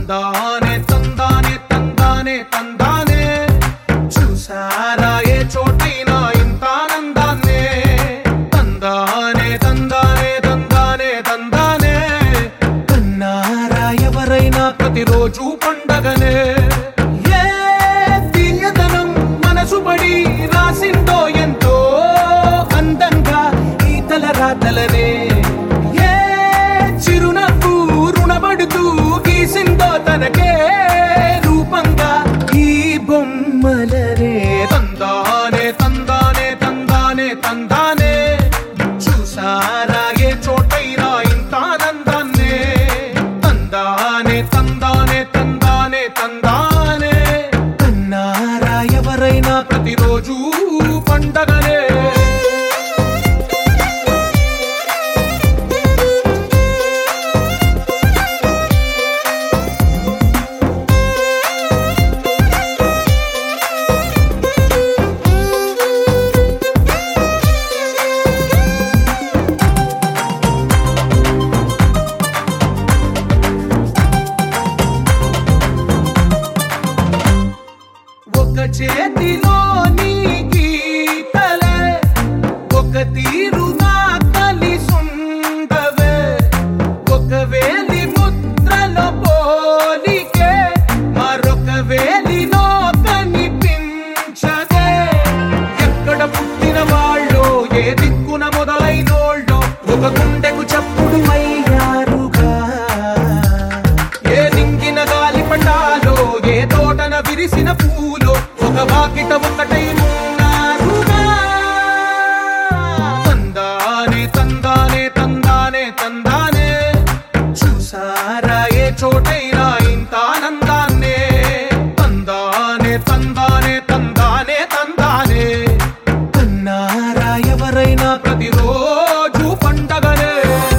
తందానే తందానే తందానే తందానే చూసారా ఏ చోటైనా ఇంత ఆనందాన్నే తందానే తందానే తందానే తందానే కన్నారా ఎవరైనా ప్రతిరోజు పండగనే ఏ తీయదనం మనసు పడి రాసిందో ఎంతో అందంగా ఈ తలరాతలనే ఏ చిరునవ్వు రుణపడుతూ గీసిందో తనకే రూపంగా ఈ బొమ్మలనే తందానే తందానే తందానే తందానే చూసారా ఏ చోటైనా ఇంత ఆనందాన్నే తందానే తందానే తందానే తందానే కన్నారా ఎవరైనా ప్రతిరోజు పండగనే ఒక చేతిలో నీ గీతలే ఒక తీరుగా కలిసుండవే ఒక వేలి ముద్రలో పోలికే మరొక వేలిలో కనిపించదే ఎక్కడ పుట్టిన వాళ్ళో ఏ దిక్కున మొదలైనోళ్ళో ఒక గుండెకు చప్పుడు అయ్యారుగా ఏ నింగిన గాలి పటాలో ఏ తోటన విరిసిన పూలో ఒక వాకిట ఒకటై ఉన్నారుగా తందానే తందానే తందానే తందానే చూసారా ఏ చోటైనా ఇంత ఆనందాన్నే తందానే తందానే తందానే తందానే కన్నారా ఎవరైనా ప్రతిరోజు పండగనే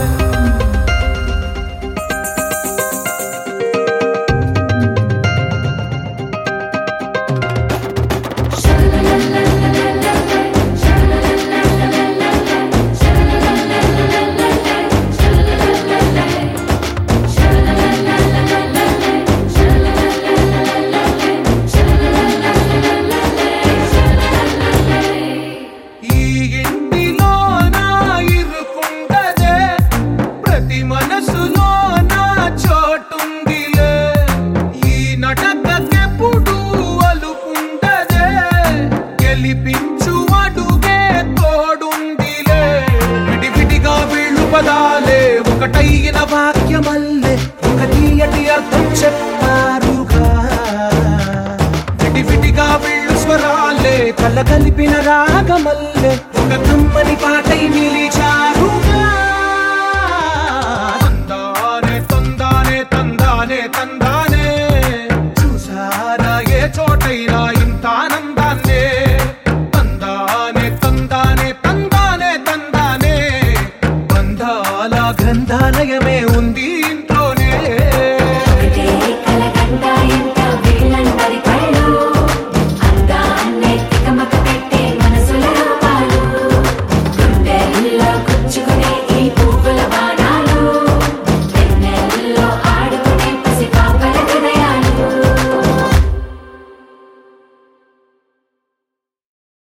ఈ ఇంటిలో నా ఇరుకుండదే ప్రతి మనసులో నా చోటుందిలే ఈ నటకెప్పుడు అలుపుండదే గెలిపించు అడుగే తోడుందిలే విడివిడిగా వీళ్ళు పదాలే ఒకటైన వాక్యమల్లే ఒక తీయటి అర్థం చెప్పారుగా విడివిడిగా వీళ్ళు స్వరాలే కలగలిపిన రాగమల్లే